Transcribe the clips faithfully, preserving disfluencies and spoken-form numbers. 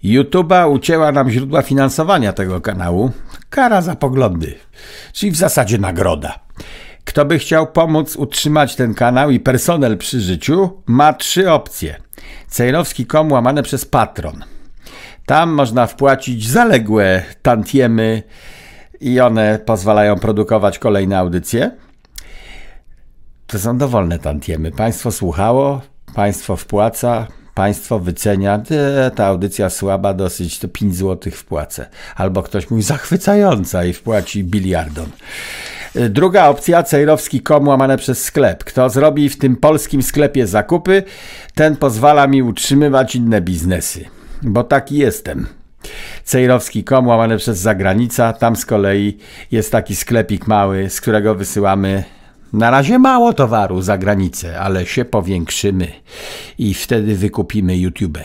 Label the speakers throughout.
Speaker 1: YouTube'a ucięła nam źródła finansowania tego kanału. Kara za poglądy, czyli w zasadzie nagroda. Kto by chciał pomóc utrzymać ten kanał i personel przy życiu, ma trzy opcje. cejrowski kropka com łamane przez Patron. Tam można wpłacić zaległe tantiemy i one pozwalają produkować kolejne audycje. To są dowolne tantiemy. Państwo słuchało, państwo wpłaca, państwo wycenia. Ta audycja słaba dosyć, to pięć złotych wpłacę. Albo ktoś mówi zachwycająca i wpłaci biliardon. Druga opcja, cejrowski kropka com łamane przez sklep. Kto zrobi w tym polskim sklepie zakupy, ten pozwala mi utrzymywać inne biznesy. Bo taki jestem. cejrowski kropka com łamane przez zagranica. Tam z kolei jest taki sklepik mały, z którego wysyłamy na razie mało towaru za granicę, ale się powiększymy i wtedy wykupimy YouTube.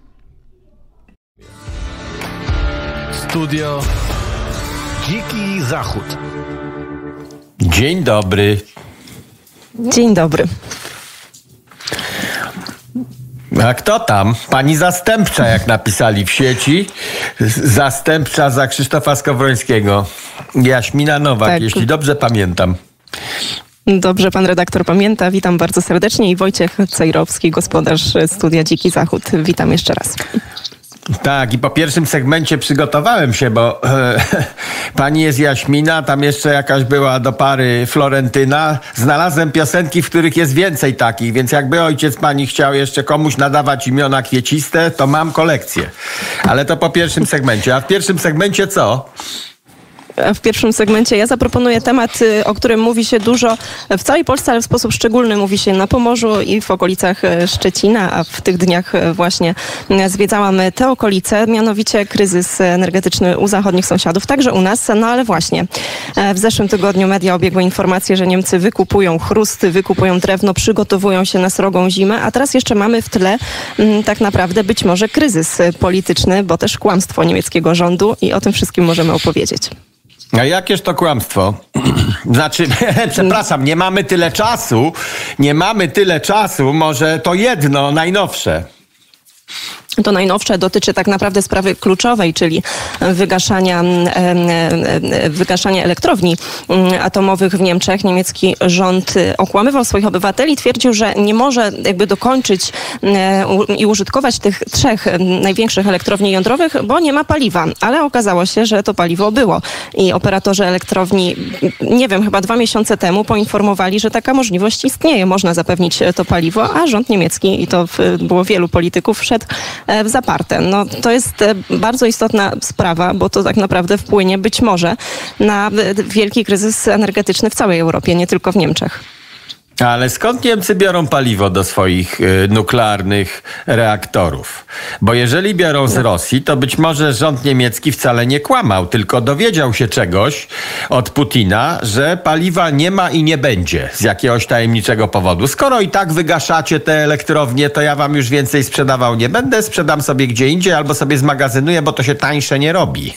Speaker 2: Studio Dziki Zachód.
Speaker 1: Dzień dobry.
Speaker 3: Dzień dobry.
Speaker 1: A kto tam? Pani zastępcza, jak napisali w sieci. Zastępcza za Krzysztofa Skowrońskiego. Jaśmina Nowak, tak, jeśli dobrze pamiętam.
Speaker 3: Dobrze pan redaktor pamięta. Witam bardzo serdecznie i Wojciech Cejrowski, gospodarz Studia Dziki Zachód. Witam jeszcze raz.
Speaker 1: Tak, i po pierwszym segmencie przygotowałem się, bo e, pani jest Jaśmina, tam jeszcze jakaś była do pary Florentyna. Znalazłem piosenki, w których jest więcej takich, więc jakby ojciec pani chciał jeszcze komuś nadawać imiona kwieciste, to mam kolekcję. Ale to po pierwszym segmencie. A w pierwszym segmencie co?
Speaker 3: W pierwszym segmencie ja zaproponuję temat, o którym mówi się dużo w całej Polsce, ale w sposób szczególny mówi się na Pomorzu i w okolicach Szczecina, a w tych dniach właśnie zwiedzałam te okolice, mianowicie kryzys energetyczny u zachodnich sąsiadów, także u nas. No ale właśnie w zeszłym tygodniu media obiegły informacje, że Niemcy wykupują chrusty, wykupują drewno, przygotowują się na srogą zimę, a teraz jeszcze mamy w tle tak naprawdę być może kryzys polityczny, bo też kłamstwo niemieckiego rządu i o tym wszystkim możemy opowiedzieć.
Speaker 1: A jakież to kłamstwo? Znaczy, przepraszam, nie mamy tyle czasu, nie mamy tyle czasu, może to jedno, najnowsze.
Speaker 3: To najnowsze dotyczy tak naprawdę sprawy kluczowej, czyli wygaszania, wygaszania elektrowni atomowych w Niemczech. Niemiecki rząd okłamywał swoich obywateli, twierdził, że nie może jakby dokończyć i użytkować tych trzech największych elektrowni jądrowych, bo nie ma paliwa. Ale okazało się, że to paliwo było. I operatorzy elektrowni, nie wiem, chyba dwa miesiące temu poinformowali, że taka możliwość istnieje. Można zapewnić to paliwo, a rząd niemiecki, i to było wielu polityków, wszedł w zaparte. No, to jest bardzo istotna sprawa, bo to tak naprawdę wpłynie być może na wielki kryzys energetyczny w całej Europie, nie tylko w Niemczech.
Speaker 1: Ale skąd Niemcy biorą paliwo do swoich y, nuklearnych reaktorów? Bo jeżeli biorą z Rosji, to być może rząd niemiecki wcale nie kłamał, tylko dowiedział się czegoś od Putina, że paliwa nie ma i nie będzie z jakiegoś tajemniczego powodu. Skoro i tak wygaszacie te elektrownie, to ja wam już więcej sprzedawał nie będę, sprzedam sobie gdzie indziej albo sobie zmagazynuję, bo to się tańsze nie robi.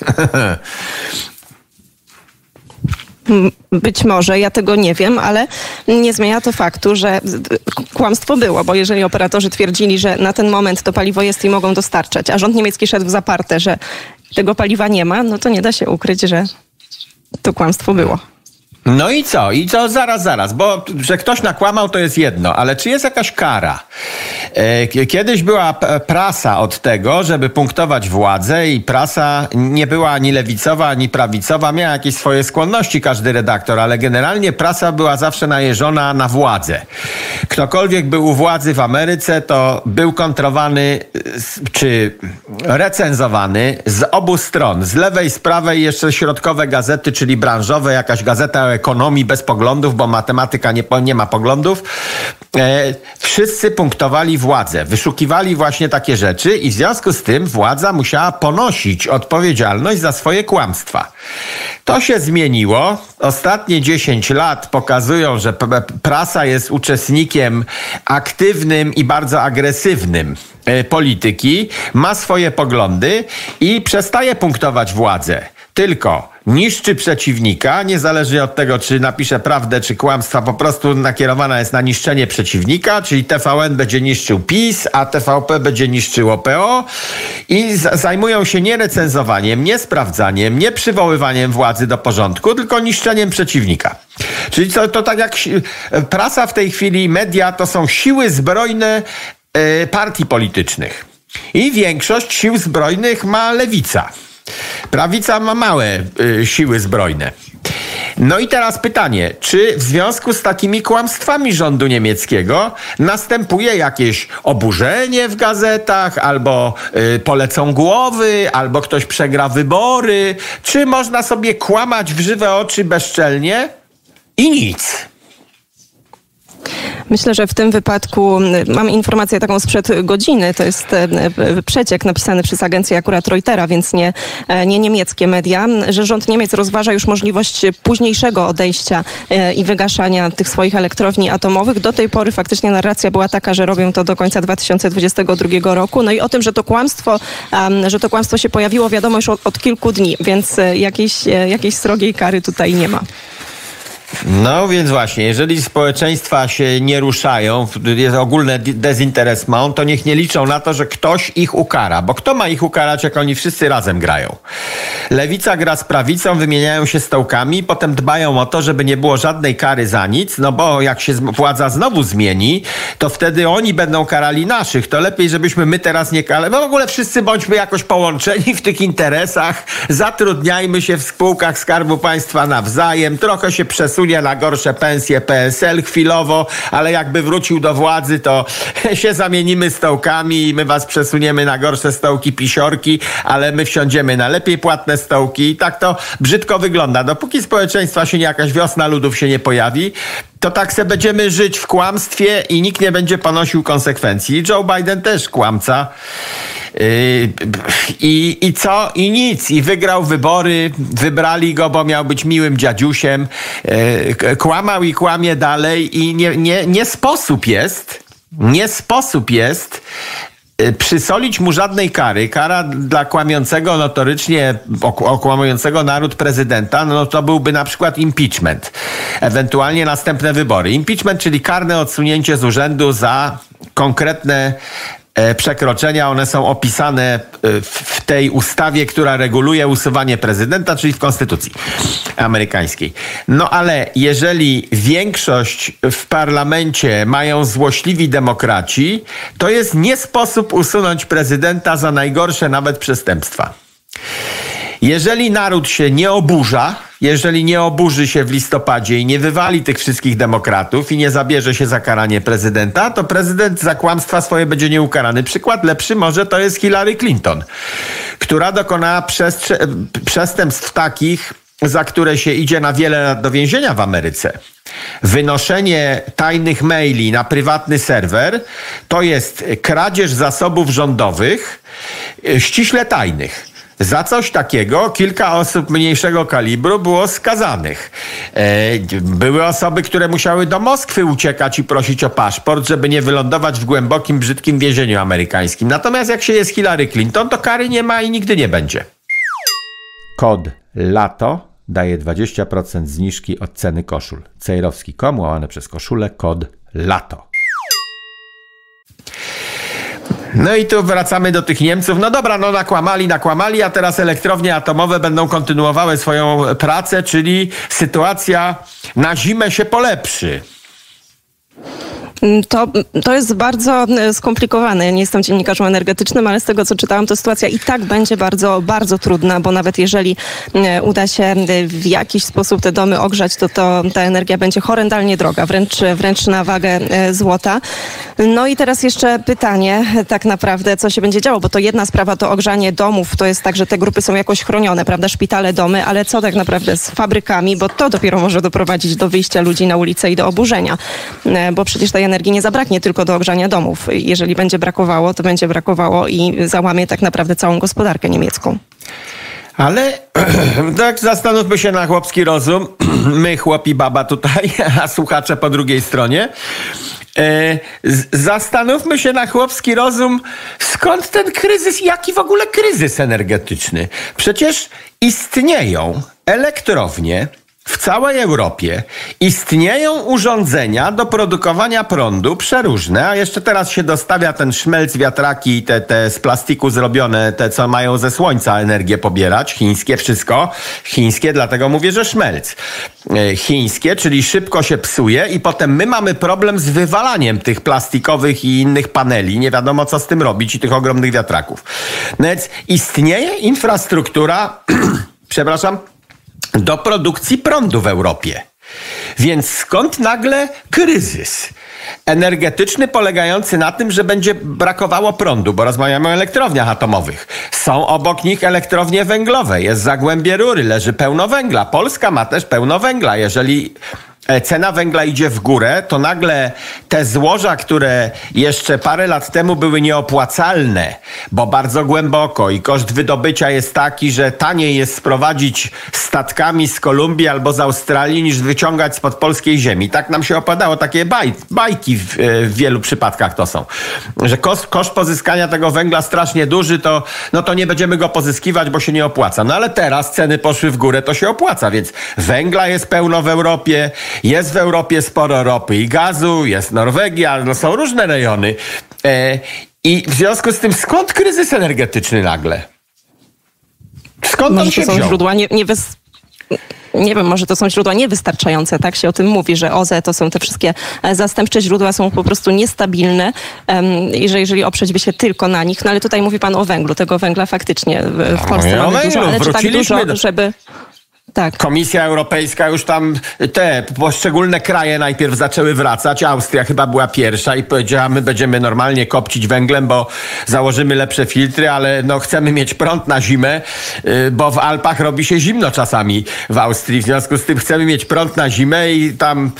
Speaker 3: Być może, ja tego nie wiem, ale nie zmienia to faktu, że kłamstwo było, bo jeżeli operatorzy twierdzili, że na ten moment to paliwo jest i mogą dostarczać, a rząd niemiecki szedł w zaparte, że tego paliwa nie ma, no to nie da się ukryć, że to kłamstwo było.
Speaker 1: No i co? I co? Zaraz, zaraz, bo że ktoś nakłamał, to jest jedno, ale czy jest jakaś kara? Kiedyś była prasa od tego, żeby punktować władzę i prasa nie była ani lewicowa, ani prawicowa, miała jakieś swoje skłonności każdy redaktor, ale generalnie prasa była zawsze najeżona na władzę. Ktokolwiek był u władzy w Ameryce, to był kontrowany czy recenzowany z obu stron, z lewej, z prawej, jeszcze środkowe gazety, czyli branżowe, jakaś gazeta o ekonomii bez poglądów, bo matematyka nie, nie ma poglądów. E, wszyscy punktowali władzę, wyszukiwali właśnie takie rzeczy i w związku z tym władza musiała ponosić odpowiedzialność za swoje kłamstwa. To się zmieniło. Ostatnie dziesięć lat pokazują, że p- prasa jest uczestnikiem aktywnym i bardzo agresywnym e, polityki, ma swoje poglądy i przestaje punktować władzę. Tylko niszczy przeciwnika, niezależnie od tego, czy napisze prawdę, czy kłamstwa, po prostu nakierowana jest na niszczenie przeciwnika, czyli T V N będzie niszczył PiS, a T V P będzie niszczyło P O i z- zajmują się nie recenzowaniem, nie sprawdzaniem, nie przywoływaniem władzy do porządku, tylko niszczeniem przeciwnika. Czyli to, to tak jak si- prasa w tej chwili, media to są siły zbrojne y, partii politycznych. I większość sił zbrojnych ma lewica. Prawica ma małe y, siły zbrojne. No i teraz pytanie, czy w związku z takimi kłamstwami rządu niemieckiego następuje jakieś oburzenie w gazetach, albo y, polecą głowy, albo ktoś przegra wybory, czy można sobie kłamać w żywe oczy bezczelnie i nic?
Speaker 3: Myślę, że w tym wypadku mam informację taką sprzed godziny. To jest przeciek napisany przez agencję akurat Reutera, więc nie, nie niemieckie media, że rząd Niemiec rozważa już możliwość późniejszego odejścia i wygaszania tych swoich elektrowni atomowych. Do tej pory faktycznie narracja była taka, że robią to do końca dwa tysiące dwudziestego drugiego roku. No i o tym, że to kłamstwo, że to kłamstwo się pojawiło, wiadomo już od, od kilku dni, więc jakiejś, jakiejś srogiej kary tutaj nie ma.
Speaker 1: No więc właśnie, jeżeli społeczeństwa się nie ruszają, jest ogólne dezinteresment, to niech nie liczą na to, że ktoś ich ukara. Bo kto ma ich ukarać, jak oni wszyscy razem grają? Lewica gra z prawicą, wymieniają się stołkami, potem dbają o to, żeby nie było żadnej kary za nic, no bo jak się władza znowu zmieni, to wtedy oni będą karali naszych. To lepiej, żebyśmy my teraz nie karali. No w ogóle wszyscy bądźmy jakoś połączeni w tych interesach, zatrudniajmy się w spółkach Skarbu Państwa nawzajem, trochę się przesunie na gorsze pensje P S L chwilowo, ale jakby wrócił do władzy, to się zamienimy stołkami i my was przesuniemy na gorsze stołki pisiorki, ale my wsiądziemy na lepiej płatne stołki i tak to brzydko wygląda. Dopóki społeczeństwa się nie, jakaś wiosna ludów się nie pojawi, to tak se będziemy żyć w kłamstwie i nikt nie będzie ponosił konsekwencji. Joe Biden też kłamca. Yy, i, I co? I nic. I wygrał wybory, wybrali go, bo miał być miłym dziadziusiem. Yy, kłamał i kłamie dalej i nie, nie, nie sposób jest, nie sposób jest przysolić mu żadnej kary. Kara dla kłamiącego notorycznie, okłamującego naród prezydenta, no to byłby na przykład impeachment. Ewentualnie następne wybory. Impeachment, czyli karne odsunięcie z urzędu za konkretne przekroczenia. One są opisane w tej ustawie, która reguluje usuwanie prezydenta, czyli w konstytucji amerykańskiej. No ale jeżeli większość w parlamencie mają złośliwi demokraci, to jest nie sposób usunąć prezydenta za najgorsze nawet przestępstwa. Jeżeli naród się nie oburza, jeżeli nie oburzy się w listopadzie i nie wywali tych wszystkich demokratów i nie zabierze się za karanie prezydenta, to prezydent za kłamstwa swoje będzie nieukarany. Przykład lepszy może to jest Hillary Clinton, która dokonała przestępstw takich, za które się idzie na wiele lat do więzienia w Ameryce. Wynoszenie tajnych maili na prywatny serwer to jest kradzież zasobów rządowych ściśle tajnych. Za coś takiego kilka osób mniejszego kalibru było skazanych. Były osoby, które musiały do Moskwy uciekać i prosić o paszport, żeby nie wylądować w głębokim, brzydkim więzieniu amerykańskim. Natomiast jak się jest Hillary Clinton, to kary nie ma i nigdy nie będzie. Kod LATO daje dwadzieścia procent zniżki od ceny koszul. Cejrowski kropka com, łamane przez koszulę, kod LATO. No i tu wracamy do tych Niemców. No dobra, no nakłamali, nakłamali, a teraz elektrownie atomowe będą kontynuowały swoją pracę, czyli sytuacja na zimę się polepszy.
Speaker 3: To, to jest bardzo skomplikowane. Ja nie jestem dziennikarzem energetycznym, ale z tego, co czytałam, to sytuacja i tak będzie bardzo, bardzo trudna, bo nawet jeżeli uda się w jakiś sposób te domy ogrzać, to, to ta energia będzie horrendalnie droga, wręcz, wręcz na wagę złota. No i teraz jeszcze pytanie tak naprawdę, co się będzie działo, bo to jedna sprawa to ogrzanie domów, to jest tak, że te grupy są jakoś chronione, prawda, szpitale, domy, ale co tak naprawdę z fabrykami, bo to dopiero może doprowadzić do wyjścia ludzi na ulicę i do oburzenia, bo przecież tej energii nie zabraknie tylko do ogrzania domów. Jeżeli będzie brakowało, to będzie brakowało i załamie tak naprawdę całą gospodarkę niemiecką.
Speaker 1: Ale tak zastanówmy się na chłopski rozum. My, chłopi baba tutaj, a słuchacze po drugiej stronie. E, zastanówmy się na chłopski rozum, skąd ten kryzys, jaki w ogóle kryzys energetyczny. Przecież istnieją elektrownie w całej Europie istnieją urządzenia do produkowania prądu przeróżne, a jeszcze teraz się dostawia ten szmelc, wiatraki, te, te z plastiku zrobione, te co mają ze słońca energię pobierać, chińskie wszystko, chińskie, dlatego mówię, że szmelc. Chińskie, czyli szybko się psuje i potem my mamy problem z wywalaniem tych plastikowych i innych paneli. Nie wiadomo, co z tym robić i tych ogromnych wiatraków. Więc istnieje infrastruktura, przepraszam, do produkcji prądu w Europie. Więc skąd nagle kryzys energetyczny polegający na tym, że będzie brakowało prądu, bo rozmawiamy o elektrowniach atomowych. Są obok nich elektrownie węglowe, jest zagłębie rury, leży pełno węgla. Polska ma też pełno węgla. Jeżeli cena węgla idzie w górę, to nagle te złoża, które jeszcze parę lat temu były nieopłacalne, bo bardzo głęboko i koszt wydobycia jest taki, że taniej jest sprowadzić statkami z Kolumbii albo z Australii niż wyciągać spod polskiej ziemi. Tak nam się opadało, takie baj, bajki w, w wielu przypadkach to są. Że koszt, koszt pozyskania tego węgla strasznie duży, to, no to nie będziemy go pozyskiwać, bo się nie opłaca. No ale teraz ceny poszły w górę, to się opłaca, więc węgla jest pełno w Europie. Jest w Europie sporo ropy i gazu, jest Norwegia, no są różne rejony. E, I w związku z tym skąd kryzys energetyczny nagle? Skąd
Speaker 3: Może
Speaker 1: on się
Speaker 3: to są
Speaker 1: wziął?
Speaker 3: źródła nie, nie wys... Nie wiem, może to są źródła niewystarczające, tak się o tym mówi, że O Z E to są te wszystkie zastępcze źródła, są po prostu niestabilne i że jeżeli oprzeć by się tylko na nich, no ale tutaj mówi pan o węglu, tego węgla faktycznie w, w Polsce
Speaker 1: no,
Speaker 3: mamy
Speaker 1: węglu.
Speaker 3: dużo, ale czy tak dużo,
Speaker 1: do...
Speaker 3: żeby... Tak.
Speaker 1: Komisja Europejska już tam te poszczególne kraje najpierw zaczęły wracać. Austria chyba była pierwsza i powiedziała, my będziemy normalnie kopcić węglem, bo założymy lepsze filtry, ale no chcemy mieć prąd na zimę, bo w Alpach robi się zimno czasami w Austrii. W związku z tym chcemy mieć prąd na zimę i tam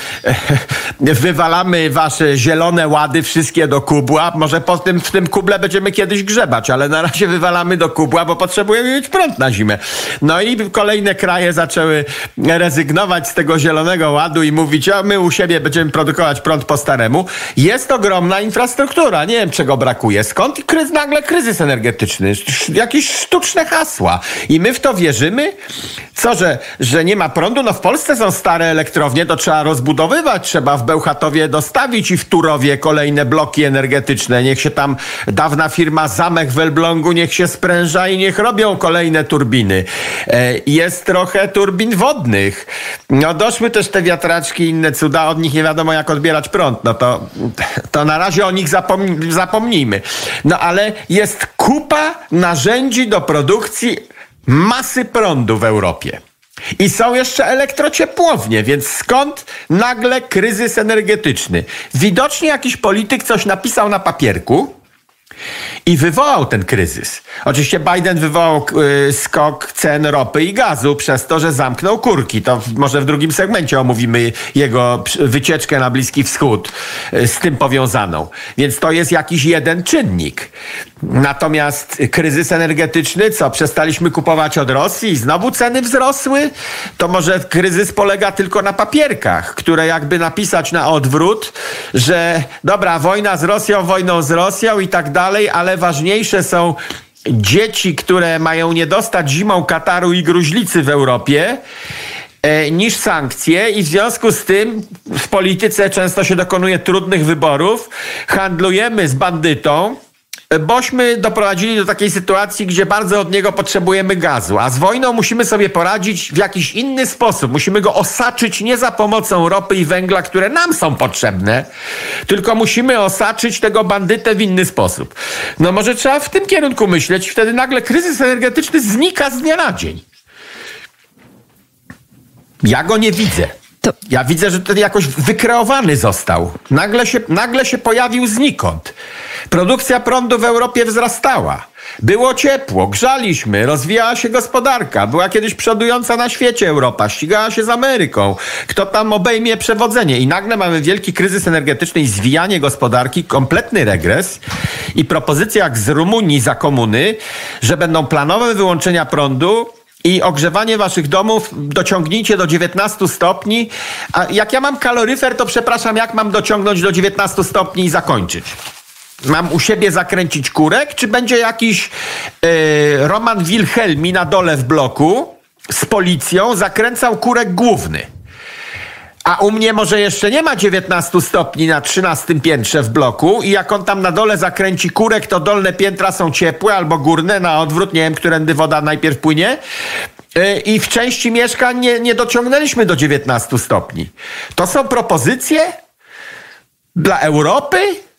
Speaker 1: wywalamy wasze zielone łady wszystkie do kubła. Może po tym, w tym kuble będziemy kiedyś grzebać, ale na razie wywalamy do kubła, bo potrzebujemy mieć prąd na zimę. No i kolejne kraje zaczęły rezygnować z tego zielonego ładu i mówić, a my u siebie będziemy produkować prąd po staremu. Jest ogromna infrastruktura. Nie wiem, czego brakuje. Skąd kryz, nagle kryzys energetyczny? Jakieś sztuczne hasła. I my w to wierzymy? Co, że, że nie ma prądu? No w Polsce są stare elektrownie, to trzeba rozbudowywać. Trzeba w Bełchatowie dostawić i w Turowie kolejne bloki energetyczne. Niech się tam dawna firma Zamek w Elblągu niech się spręża i niech robią kolejne turbiny. E, jest trochę turbin wodnych. No doszły też te wiatraczki i inne cuda, od nich nie wiadomo jak odbierać prąd. No to, to na razie o nich zapomni, zapomnijmy. No ale jest kupa narzędzi do produkcji masy prądu w Europie. I są jeszcze elektrociepłownie, więc skąd nagle kryzys energetyczny? Widocznie jakiś polityk coś napisał na papierku i wywołał ten kryzys. Oczywiście Biden wywołał y, skok cen ropy i gazu przez to, że zamknął kurki. To w, może w drugim segmencie omówimy jego wycieczkę na Bliski Wschód y, z tym powiązaną. Więc to jest jakiś jeden czynnik. Natomiast kryzys energetyczny, co? Przestaliśmy kupować od Rosji i znowu ceny wzrosły? To może kryzys polega tylko na papierkach, które jakby napisać na odwrót, że dobra, wojna z Rosją, wojną z Rosją i tak dalej, ale ważniejsze są dzieci, które mają nie dostać zimą kataru i gruźlicy w Europie, e, niż sankcje i w związku z tym w polityce często się dokonuje trudnych wyborów. Handlujemy z bandytą, bośmy doprowadzili do takiej sytuacji, gdzie bardzo od niego potrzebujemy gazu, a z wojną musimy sobie poradzić w jakiś inny sposób. Musimy go osaczyć nie za pomocą ropy i węgla, które nam są potrzebne, tylko musimy osaczyć tego bandytę w inny sposób. No może trzeba w tym kierunku myśleć, wtedy nagle kryzys energetyczny znika z dnia na dzień. Ja go nie widzę.
Speaker 3: To...
Speaker 1: Ja widzę, że ten jakoś wykreowany został. Nagle się, nagle się pojawił znikąd. Produkcja prądu w Europie wzrastała. Było ciepło, grzaliśmy, rozwijała się gospodarka. Była kiedyś przodująca na świecie Europa, ścigała się z Ameryką. Kto tam obejmie przewodzenie? I nagle mamy wielki kryzys energetyczny i zwijanie gospodarki, kompletny regres. I propozycja jak z Rumunii za komuny, że będą planowe wyłączenia prądu i ogrzewanie waszych domów dociągnijcie do dziewiętnastu stopni. A jak ja mam kaloryfer, to przepraszam, jak mam dociągnąć do dziewiętnastu stopni i zakończyć? Mam u siebie zakręcić kurek, czy będzie jakiś yy, Roman Wilhelmi na dole w bloku z policją zakręcał kurek główny. A u mnie może jeszcze nie ma dziewiętnastu stopni na trzynastym piętrze w bloku i jak on tam na dole zakręci kurek, to dolne piętra są ciepłe albo górne, na odwrót, nie wiem, którędy woda najpierw płynie. I w części mieszkań nie, nie dociągnęliśmy do dziewiętnastu stopni. To są propozycje dla Europy?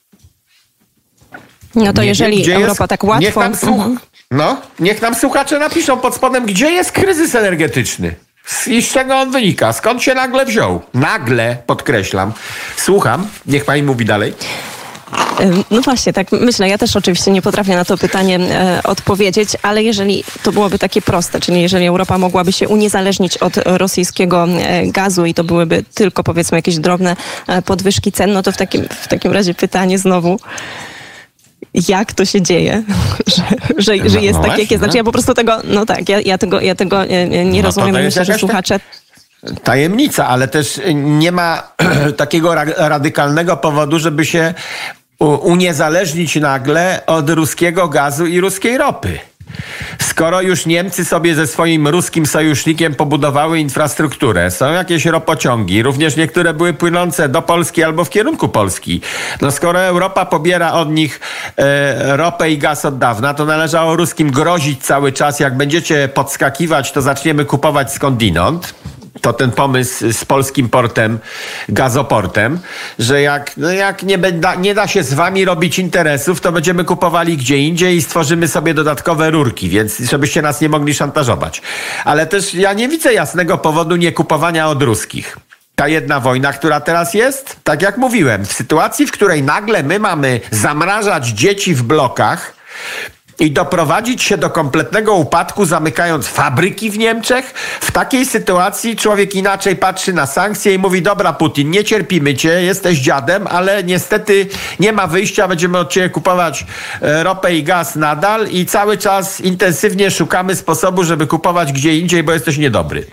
Speaker 3: No to
Speaker 1: Nie
Speaker 3: jeżeli
Speaker 1: wiem,
Speaker 3: Europa
Speaker 1: jest,
Speaker 3: tak łatwo...
Speaker 1: Niech nam, słuch-
Speaker 3: mhm.
Speaker 1: no, niech nam słuchacze napiszą pod spodem, gdzie jest kryzys energetyczny. I z czego on wynika? Skąd się nagle wziął? Nagle, podkreślam. Słucham, niech pani mówi dalej.
Speaker 3: No właśnie, tak myślę. Ja też oczywiście nie potrafię na to pytanie e, odpowiedzieć, ale jeżeli to byłoby takie proste, czyli jeżeli Europa mogłaby się uniezależnić od rosyjskiego e, gazu i to byłyby tylko, powiedzmy, jakieś drobne e, podwyżki cen, no to w takim, w takim razie pytanie znowu, jak to się dzieje, że, że,
Speaker 1: no,
Speaker 3: że jest
Speaker 1: no
Speaker 3: tak,
Speaker 1: właśnie,
Speaker 3: jakie. Znaczy ja po prostu tego, no tak, ja, ja tego, ja tego nie, nie
Speaker 1: No
Speaker 3: rozumiem.
Speaker 1: to jest
Speaker 3: Myślę, że
Speaker 1: jakaś
Speaker 3: słuchacze...
Speaker 1: tajemnica, ale też nie ma takiego ra- radykalnego powodu, żeby się u- uniezależnić nagle od ruskiego gazu i ruskiej ropy. Skoro już Niemcy sobie ze swoim ruskim sojusznikiem pobudowały infrastrukturę, są jakieś ropociągi, również niektóre były płynące do Polski albo w kierunku Polski. No skoro Europa pobiera od nich e, ropę i gaz od dawna, to należało ruskim grozić cały czas, jak będziecie podskakiwać, to zaczniemy kupować skądinąd. To ten pomysł z polskim portem, gazoportem, że jak, no jak nie, da, nie da się z wami robić interesów, to będziemy kupowali gdzie indziej i stworzymy sobie dodatkowe rurki, więc żebyście nas nie mogli szantażować. Ale też ja nie widzę jasnego powodu nie kupowania od ruskich. Ta jedna wojna, która teraz jest, tak jak mówiłem, w sytuacji, w której nagle my mamy zamrażać dzieci w blokach, i doprowadzić się do kompletnego upadku, zamykając fabryki w Niemczech. W takiej sytuacji człowiek inaczej patrzy na sankcje i mówi: dobra, Putin, nie cierpimy cię, jesteś dziadem, ale niestety nie ma wyjścia, będziemy od ciebie kupować ropę i gaz nadal i cały czas intensywnie szukamy sposobu, żeby kupować gdzie indziej, bo jesteś niedobry.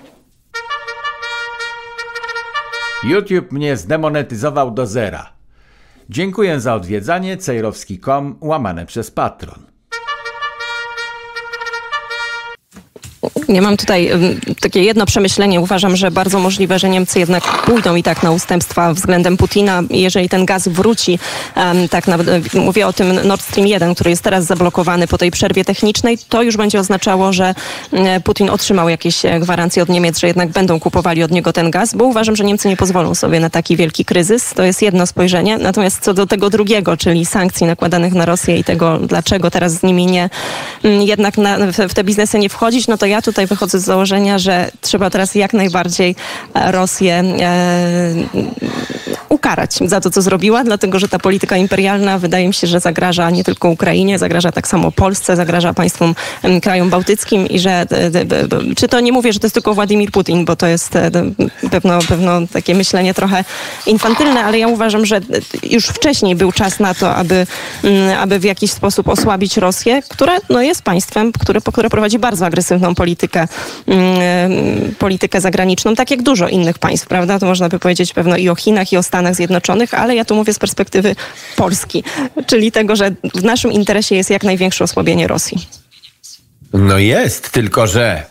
Speaker 4: YouTube mnie zdemonetyzował do zera. Dziękuję za odwiedzanie cejrowski kropka com łamane przez Patron.
Speaker 3: Ja mam tutaj um, takie jedno przemyślenie. Uważam, że bardzo możliwe, że Niemcy jednak pójdą i tak na ustępstwa względem Putina. Jeżeli ten gaz wróci, um, tak na, mówię o tym Nord Stream jeden, który jest teraz zablokowany po tej przerwie technicznej, to już będzie oznaczało, że um, Putin otrzymał jakieś gwarancje od Niemiec, że jednak będą kupowali od niego ten gaz, bo uważam, że Niemcy nie pozwolą sobie na taki wielki kryzys. To jest jedno spojrzenie. Natomiast co do tego drugiego, czyli sankcji nakładanych na Rosję i tego, dlaczego teraz z nimi nie um, jednak na, w, w te biznesy nie wchodzić, no to ja tutaj wychodzę z założenia, że trzeba teraz jak najbardziej Rosję e, ukarać za to, co zrobiła, dlatego że ta polityka imperialna wydaje mi się, że zagraża nie tylko Ukrainie, zagraża tak samo Polsce, zagraża państwom, e, krajom bałtyckim i że, e, e, czy to nie mówię, że to jest tylko Władimir Putin, bo to jest e, pewno, pewno takie myślenie trochę infantylne, ale ja uważam, że już wcześniej był czas na to, aby, m, aby w jakiś sposób osłabić Rosję, która no, jest państwem, które, które prowadzi bardzo agresywną politykę, mm, politykę zagraniczną, tak jak dużo innych państw, prawda? To można by powiedzieć pewno i o Chinach, i o Stanach Zjednoczonych, ale ja tu mówię z perspektywy Polski, czyli tego, że w naszym interesie jest jak największe osłabienie Rosji.
Speaker 1: No jest, tylko że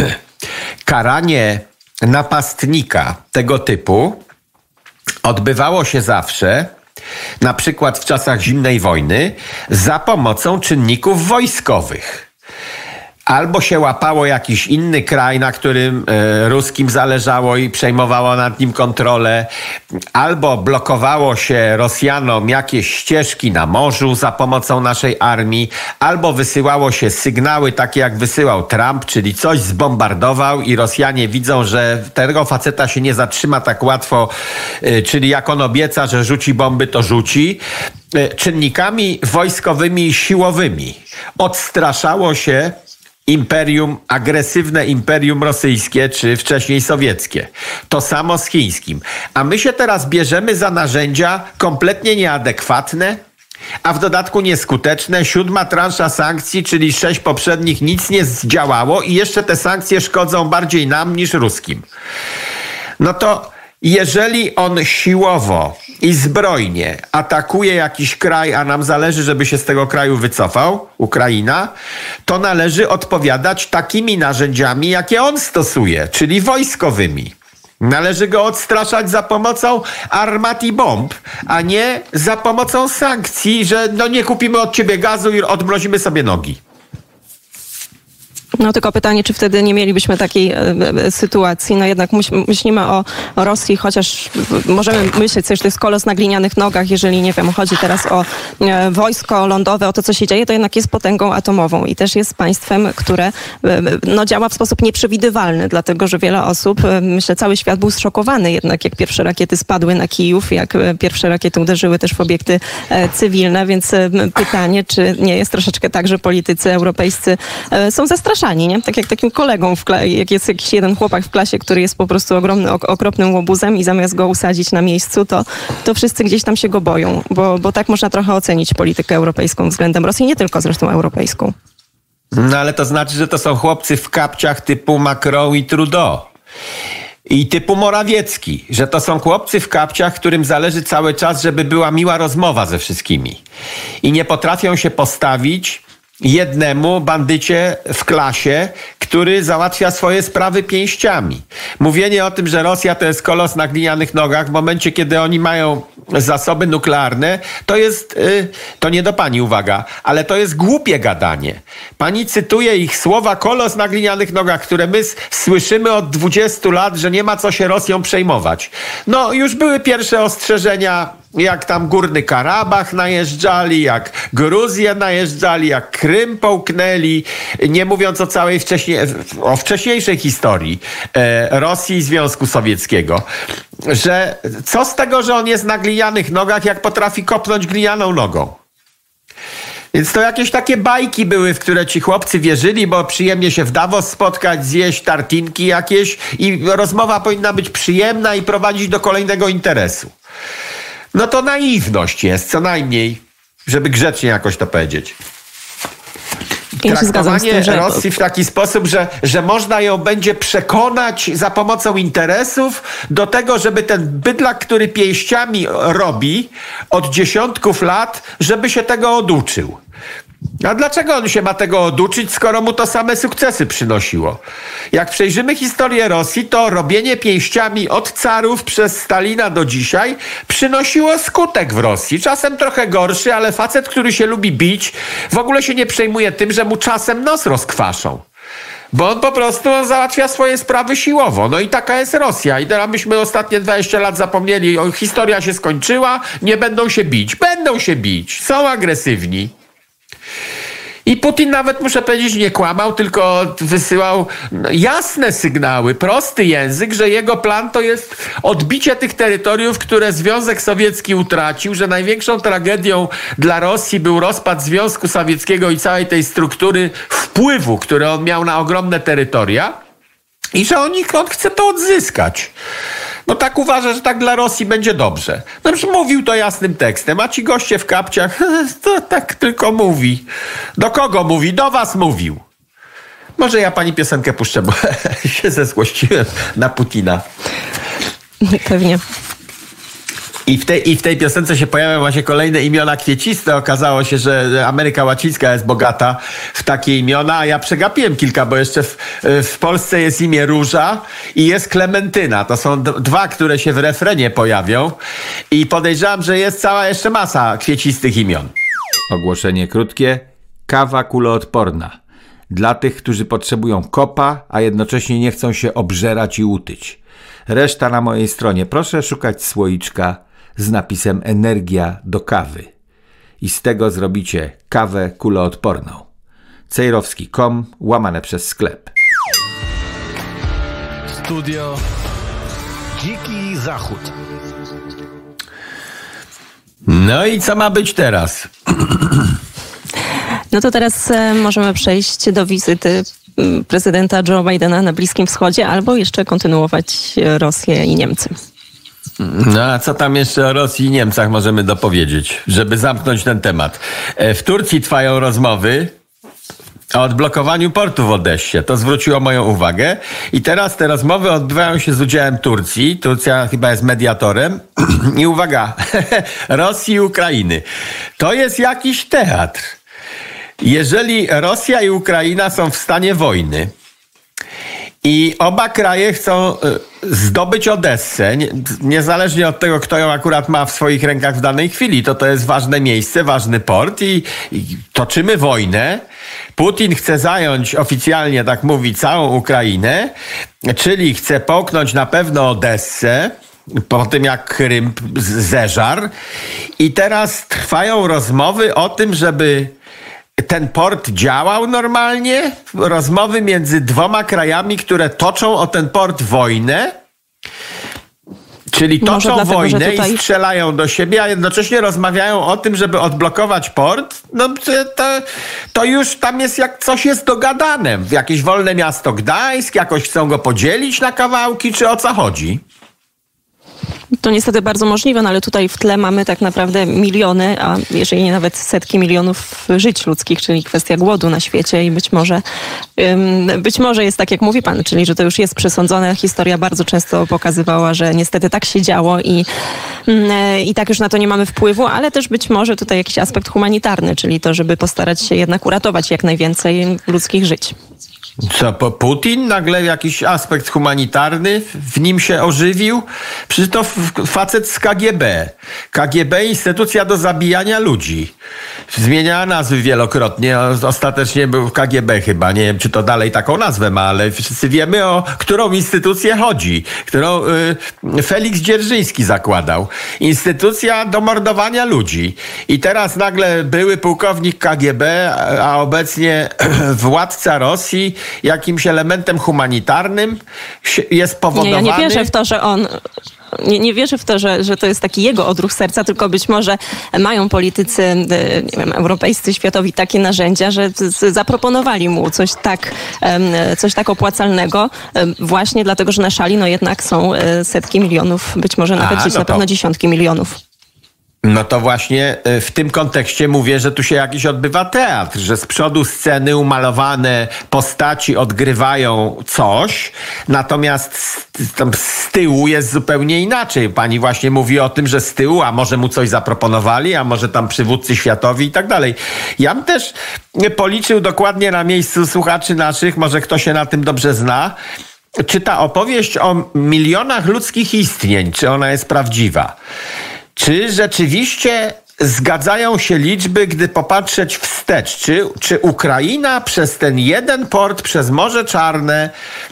Speaker 1: karanie napastnika tego typu odbywało się zawsze, na przykład w czasach zimnej wojny, za pomocą czynników wojskowych. Albo się łapało jakiś inny kraj, na którym e, ruskim zależało i przejmowało nad nim kontrolę, albo blokowało się Rosjanom jakieś ścieżki na morzu za pomocą naszej armii, albo wysyłało się sygnały takie jak wysyłał Trump, czyli coś zbombardował i Rosjanie widzą, że tego faceta się nie zatrzyma tak łatwo, e, czyli jak on obieca, że rzuci bomby, to rzuci. E, czynnikami wojskowymi i siłowymi odstraszało się imperium, agresywne imperium rosyjskie, czy wcześniej sowieckie. To samo z chińskim. A my się teraz bierzemy za narzędzia kompletnie nieadekwatne, a w dodatku nieskuteczne. Siódma transza sankcji, czyli sześć poprzednich, nic nie zdziałało i jeszcze te sankcje szkodzą bardziej nam niż ruskim. No to jeżeli on siłowo i zbrojnie atakuje jakiś kraj, a nam zależy, żeby się z tego kraju wycofał, Ukraina, to należy odpowiadać takimi narzędziami, jakie on stosuje, czyli wojskowymi. Należy go odstraszać za pomocą armat i bomb, a nie za pomocą sankcji, że no nie kupimy od ciebie gazu i odmrozimy sobie nogi.
Speaker 3: No tylko pytanie, czy wtedy nie mielibyśmy takiej e, e, sytuacji. No jednak myśl, myślimy o, o Rosji, chociaż możemy myśleć sobie, że to jest kolos na glinianych nogach, jeżeli, nie wiem, chodzi teraz o e, wojsko lądowe, o to, co się dzieje, to jednak jest potęgą atomową i też jest państwem, które e, no, działa w sposób nieprzewidywalny, dlatego, że wiele osób, e, myślę, cały świat był zszokowany jednak, jak pierwsze rakiety spadły na Kijów, jak e, pierwsze rakiety uderzyły też w obiekty e, cywilne, więc e, pytanie, czy nie jest troszeczkę tak, że politycy europejscy e, są zastraszani. Nie? Tak jak takim kolegą, w kla- jak jest jakiś jeden chłopak w klasie, który jest po prostu ogromny, ok- okropnym łobuzem i zamiast go usadzić na miejscu, to, to wszyscy gdzieś tam się go boją, bo, bo tak można trochę ocenić politykę europejską względem Rosji, nie tylko zresztą europejską.
Speaker 1: No ale to znaczy, że to są chłopcy w kapciach typu Macron i Trudeau. I typu Morawiecki, że to są chłopcy w kapciach, którym zależy cały czas, żeby była miła rozmowa ze wszystkimi. I nie potrafią się postawić jednemu bandycie w klasie, który załatwia swoje sprawy pięściami. Mówienie o tym, że Rosja to jest kolos na glinianych nogach w momencie, kiedy oni mają zasoby nuklearne, to jest, yy, to nie do pani uwaga, ale to jest głupie gadanie. Pani cytuje ich słowa kolos na glinianych nogach, które my s- słyszymy od dwudziestu lat, że nie ma co się Rosją przejmować. No już były pierwsze ostrzeżenia, jak tam Górny Karabach najeżdżali, jak Gruzję najeżdżali, jak Krym połknęli, nie mówiąc o całej wcześniej, o wcześniejszej historii e, Rosji i Związku Sowieckiego. Że co z tego, że on jest na glinianych nogach, jak potrafi kopnąć glinianą nogą? Więc to jakieś takie bajki były, w które ci chłopcy wierzyli, bo przyjemnie się w Davos spotkać, zjeść tartinki jakieś i rozmowa powinna być przyjemna i prowadzić do kolejnego interesu. No to naiwność jest, co najmniej, żeby grzecznie jakoś to powiedzieć.
Speaker 3: Ja się zgadzam z
Speaker 1: Traktowanie
Speaker 3: tym, że...
Speaker 1: Rosji w taki sposób, że, że można ją będzie przekonać za pomocą interesów do tego, żeby ten bydlak, który pięściami robi od dziesiątków lat, żeby się tego oduczył. A dlaczego on się ma tego oduczyć, skoro mu to same sukcesy przynosiło? Jak przejrzymy historię Rosji, to robienie pięściami od carów przez Stalina do dzisiaj przynosiło skutek w Rosji. Czasem trochę gorszy, ale facet, który się lubi bić, w ogóle się nie przejmuje tym, że mu czasem nos rozkwaszą. Bo on po prostu on załatwia swoje sprawy siłowo. No i taka jest Rosja. I teraz myśmy ostatnie dwadzieścia lat zapomnieli, o, historia się skończyła, nie będą się bić. Będą się bić. Są agresywni. I Putin nawet, muszę powiedzieć, nie kłamał, tylko wysyłał jasne sygnały, prosty język, że jego plan to jest odbicie tych terytoriów, które Związek Sowiecki utracił, że największą tragedią dla Rosji był rozpad Związku Sowieckiego i całej tej struktury wpływu, który on miał na ogromne terytoria i że on, on chce to odzyskać. No tak uważa, że tak dla Rosji będzie dobrze. No już mówił to jasnym tekstem, a ci goście w kapciach to tak tylko mówi. Do kogo mówi? Do was mówił. Może ja pani piosenkę puszczę, bo się zezłościłem na Putina.
Speaker 3: Pewnie.
Speaker 1: I w, tej, I w tej piosence się pojawiają właśnie kolejne imiona kwieciste. Okazało się, że Ameryka Łacińska jest bogata w takie imiona, a ja przegapiłem kilka, bo jeszcze w, w Polsce jest imię Róża i jest Klementyna. To są d- dwa, które się w refrenie pojawią i podejrzewam, że jest cała jeszcze masa kwiecistych imion.
Speaker 4: Ogłoszenie krótkie. Kawa kuloodporna. Dla tych, którzy potrzebują kopa, a jednocześnie nie chcą się obżerać i utyć. Reszta na mojej stronie. Proszę szukać słoiczka z napisem energia do kawy. I z tego zrobicie kawę kuloodporną. cejrowski kropka com łamane przez sklep.
Speaker 2: Studio Dziki Zachód.
Speaker 1: No i co ma być teraz?
Speaker 3: No to teraz e, możemy przejść do wizyty m, prezydenta Joe Bidena na Bliskim Wschodzie albo jeszcze kontynuować e, Rosję i Niemcy.
Speaker 1: No a co tam jeszcze o Rosji i Niemcach możemy dopowiedzieć, żeby zamknąć ten temat? W Turcji trwają rozmowy o odblokowaniu portu w Odessie. To zwróciło moją uwagę. I teraz te rozmowy odbywają się z udziałem Turcji. Turcja chyba jest mediatorem. I uwaga, Rosji i Ukrainy. To jest jakiś teatr. Jeżeli Rosja i Ukraina są w stanie wojny i oba kraje chcą zdobyć Odessę, niezależnie od tego, kto ją akurat ma w swoich rękach w danej chwili, to to jest ważne miejsce, ważny port i, i toczymy wojnę. Putin chce zająć oficjalnie, tak mówi, całą Ukrainę, czyli chce połknąć na pewno Odessę, po tym jak Krym zeżarł. I teraz trwają rozmowy o tym, żeby ten port działał normalnie. Rozmowy między dwoma krajami, które toczą o ten port wojnę. Czyli toczą dlatego, wojnę tutaj... i strzelają do siebie, a jednocześnie rozmawiają o tym, żeby odblokować port. No to, to już tam jest, jak coś jest dogadane. Jakieś wolne miasto Gdańsk, jakoś chcą go podzielić na kawałki, czy o co chodzi?
Speaker 3: To niestety bardzo możliwe, no ale tutaj w tle mamy tak naprawdę miliony, a jeżeli nie nawet setki milionów żyć ludzkich, czyli kwestia głodu na świecie i być może, być może jest tak, jak mówi pan, czyli że to już jest przesądzone. Historia bardzo często pokazywała, że niestety tak się działo i, i tak już na to nie mamy wpływu, ale też być może tutaj jakiś aspekt humanitarny, czyli to, żeby postarać się jednak uratować jak najwięcej ludzkich żyć.
Speaker 1: Co, Putin nagle jakiś aspekt humanitarny w nim się ożywił? Przecież to facet z K G B. K G B, instytucja do zabijania ludzi. Zmieniała nazwy wielokrotnie. Ostatecznie był K G B chyba. Nie wiem, czy to dalej taką nazwę ma, ale wszyscy wiemy, o którą instytucję chodzi. Którą y, Feliks Dzierżyński zakładał. Instytucja do mordowania ludzi. I teraz nagle były pułkownik K G B, a obecnie władca Rosji jakimś elementem humanitarnym jest powodowany.
Speaker 3: Nie, ja nie wierzę w to, że on... Nie, nie wierzę w to, że, że to jest taki jego odruch serca, tylko być może mają politycy, nie wiem, europejscy, światowi takie narzędzia, że zaproponowali mu coś tak, coś tak opłacalnego właśnie dlatego, że na szali no jednak są setki milionów, być może nawet
Speaker 1: A,
Speaker 3: żyć,
Speaker 1: no
Speaker 3: na pewno dziesiątki milionów.
Speaker 1: No to właśnie w tym kontekście mówię, że tu się jakiś odbywa teatr, że z przodu sceny umalowane postaci odgrywają coś, natomiast z, tam z tyłu jest zupełnie inaczej. Pani właśnie mówi o tym, że z tyłu, a może mu coś zaproponowali, a może tam przywódcy światowi i tak dalej. Ja bym też policzył dokładnie na miejscu słuchaczy naszych, może kto się na tym dobrze zna, czy ta opowieść o milionach ludzkich istnień, czy ona jest prawdziwa. Czy rzeczywiście zgadzają się liczby, gdy popatrzeć wstecz? Czy, czy Ukraina przez ten jeden port, przez Morze Czarne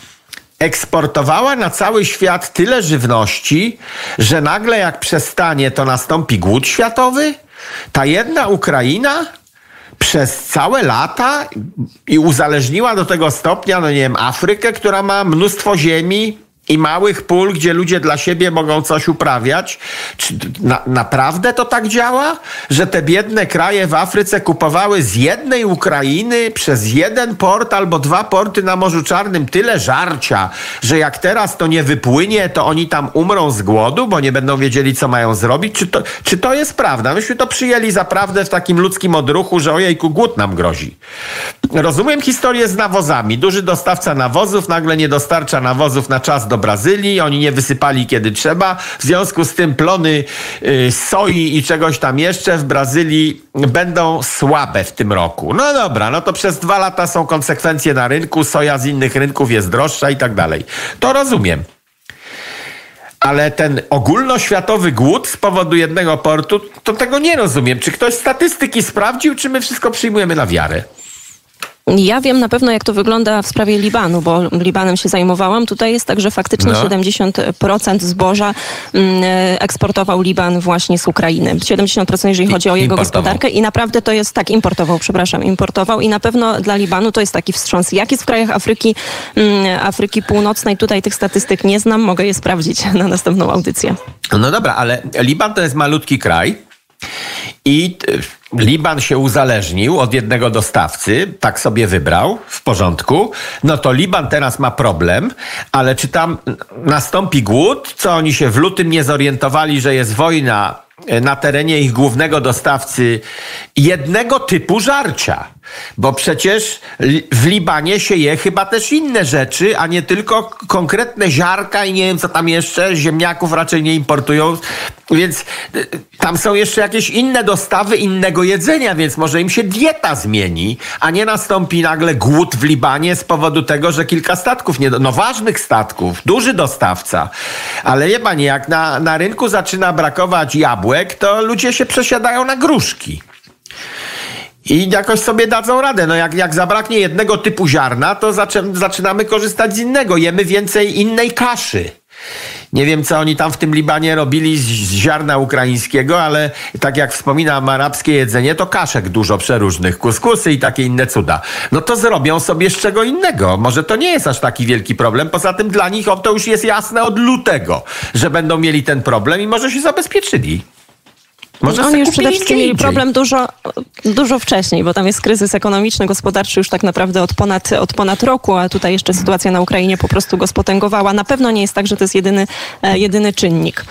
Speaker 1: eksportowała na cały świat tyle żywności, że nagle jak przestanie, to nastąpi głód światowy? Ta jedna Ukraina przez całe lata i uzależniła do tego stopnia, no nie wiem, Afrykę, która ma mnóstwo ziemi, i małych pól, gdzie ludzie dla siebie mogą coś uprawiać. Czy na, naprawdę to tak działa? Że te biedne kraje w Afryce kupowały z jednej Ukrainy przez jeden port albo dwa porty na Morzu Czarnym tyle żarcia, że jak teraz to nie wypłynie, to oni tam umrą z głodu, bo nie będą wiedzieli, co mają zrobić? Czy to, czy to jest prawda? Myśmy to przyjęli za prawdę w takim ludzkim odruchu, że ojejku, głód nam grozi. Rozumiem historię z nawozami. Duży dostawca nawozów nagle nie dostarcza nawozów na czas do Brazylii, oni nie wysypali kiedy trzeba, w związku z tym plony y, soi i czegoś tam jeszcze w Brazylii będą słabe w tym roku. No dobra, no to przez dwa lata są konsekwencje na rynku, soja z innych rynków jest droższa i tak dalej. To rozumiem. Ale ten ogólnoświatowy głód z powodu jednego portu, to tego nie rozumiem. Czy ktoś statystyki sprawdził, czy my wszystko przyjmujemy na wiarę?
Speaker 3: Ja wiem na pewno, jak to wygląda w sprawie Libanu, bo Libanem się zajmowałam. Tutaj jest tak, że faktycznie no. siedemdziesiąt procent zboża eksportował Liban właśnie z Ukrainy. siedemdziesiąt procent jeżeli chodzi o jego importował. gospodarkę i naprawdę to jest, tak, importował, przepraszam, importował i na pewno dla Libanu to jest taki wstrząs. Jak jest w krajach Afryki, Afryki Północnej? Tutaj tych statystyk nie znam, mogę je sprawdzić na następną audycję.
Speaker 1: No dobra, ale Liban to jest malutki kraj. I Liban się uzależnił od jednego dostawcy, tak sobie wybrał, w porządku. No to Liban teraz ma problem, ale czy tam nastąpi głód? Co oni się w lutym nie zorientowali, że jest wojna na terenie ich głównego dostawcy jednego typu żarcia? Bo przecież w Libanie się je chyba też inne rzeczy, a nie tylko konkretne ziarka i nie wiem co tam jeszcze, ziemniaków raczej nie importują, więc tam są jeszcze jakieś inne dostawy innego jedzenia, więc może im się dieta zmieni, a nie nastąpi nagle głód w Libanie z powodu tego, że kilka statków, nie, no ważnych statków, duży dostawca, ale wie pani, jak na, na rynku zaczyna brakować jabłek, to ludzie się przesiadają na gruszki. I jakoś sobie dadzą radę. No jak, jak zabraknie jednego typu ziarna, to zaczę, zaczynamy korzystać z innego. Jemy więcej innej kaszy. Nie wiem, co oni tam w tym Libanie robili z, z ziarna ukraińskiego, ale tak jak wspominam, arabskie jedzenie to kaszek dużo przeróżnych, kuskusy i takie inne cuda. No to zrobią sobie z czego innego. Może to nie jest aż taki wielki problem. Poza tym dla nich to już jest jasne od lutego, że będą mieli ten problem i może się zabezpieczyli. Może
Speaker 3: Oni już przede wszystkim mieli problem dużo, dużo wcześniej, bo tam jest kryzys ekonomiczny, gospodarczy już tak naprawdę od ponad, od ponad roku, a tutaj jeszcze sytuacja na Ukrainie po prostu go spotęgowała. Na pewno nie jest tak, że to jest jedyny, jedyny czynnik.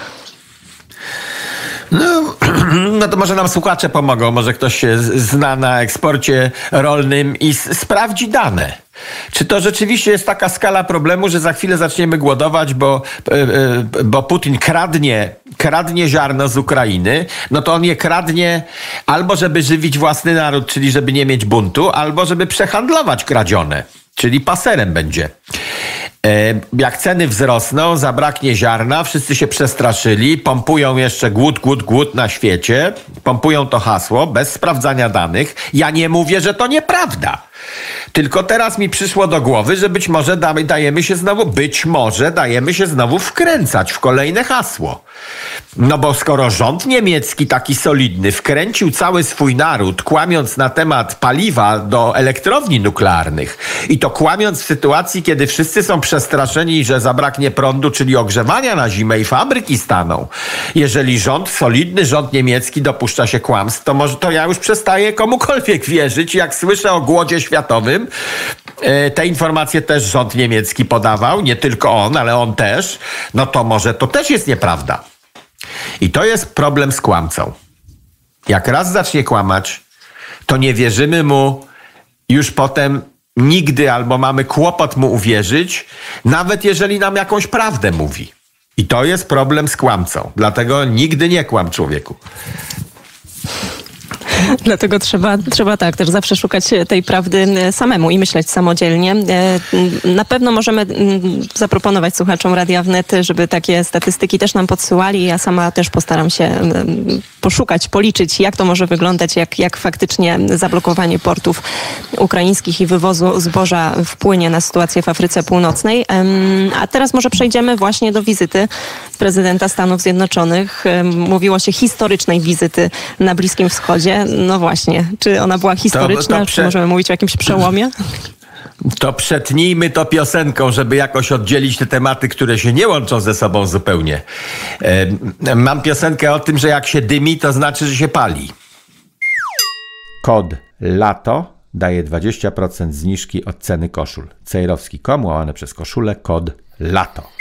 Speaker 1: No, no to może nam słuchacze pomogą, może ktoś się zna na eksporcie rolnym i s- sprawdzi dane. Czy to rzeczywiście jest taka skala problemu, że za chwilę zaczniemy głodować, bo, yy, bo Putin kradnie, kradnie ziarno z Ukrainy, no to on je kradnie albo żeby żywić własny naród, czyli żeby nie mieć buntu, albo żeby przehandlować kradzione, czyli paserem będzie. Jak ceny wzrosną, zabraknie ziarna, wszyscy się przestraszyli, pompują jeszcze głód, głód, głód na świecie, pompują to hasło bez sprawdzania danych. Ja nie mówię, że to nieprawda. Tylko teraz mi przyszło do głowy, że być może dajemy się znowu, być może dajemy się znowu wkręcać w kolejne hasło. No bo skoro rząd niemiecki taki solidny wkręcił cały swój naród, kłamiąc na temat paliwa do elektrowni nuklearnych i to kłamiąc w sytuacji, kiedy wszyscy są przestraszeni, że zabraknie prądu, czyli ogrzewania na zimę i fabryki staną. Jeżeli rząd, solidny rząd niemiecki dopuszcza się kłamstw, to może to ja już przestaję komukolwiek wierzyć. Jak słyszę o głodzie światowym, te informacje też rząd niemiecki podawał, nie tylko on, ale on też, no to może to też jest nieprawda. I to jest problem z kłamcą. Jak raz zacznie kłamać, to nie wierzymy mu już potem nigdy, albo mamy kłopot mu uwierzyć, nawet jeżeli nam jakąś prawdę mówi. I to jest problem z kłamcą. Dlatego nigdy nie kłam, człowieku.
Speaker 3: Dlatego trzeba, trzeba tak też zawsze szukać tej prawdy samemu i myśleć samodzielnie. Na pewno możemy zaproponować słuchaczom Radia Wnet, żeby takie statystyki też nam podsyłali. Ja sama też postaram się poszukać, policzyć, jak to może wyglądać, jak, jak faktycznie zablokowanie portów ukraińskich i wywozu zboża wpłynie na sytuację w Afryce Północnej. A teraz może przejdziemy właśnie do wizyty prezydenta Stanów Zjednoczonych. Mówiło się historycznej wizyty na Bliskim Wschodzie. No właśnie, czy ona była historyczna, to, to prze... czy możemy mówić o jakimś przełomie?
Speaker 1: To przetnijmy to piosenką, żeby jakoś oddzielić te tematy, które się nie łączą ze sobą zupełnie. E, mam piosenkę o tym, że jak się dymi, to znaczy, że się pali.
Speaker 4: Kod LATO daje dwadzieścia procent zniżki od ceny koszul. Cejrowski kropka com, łamane przez koszulę, kod LATO.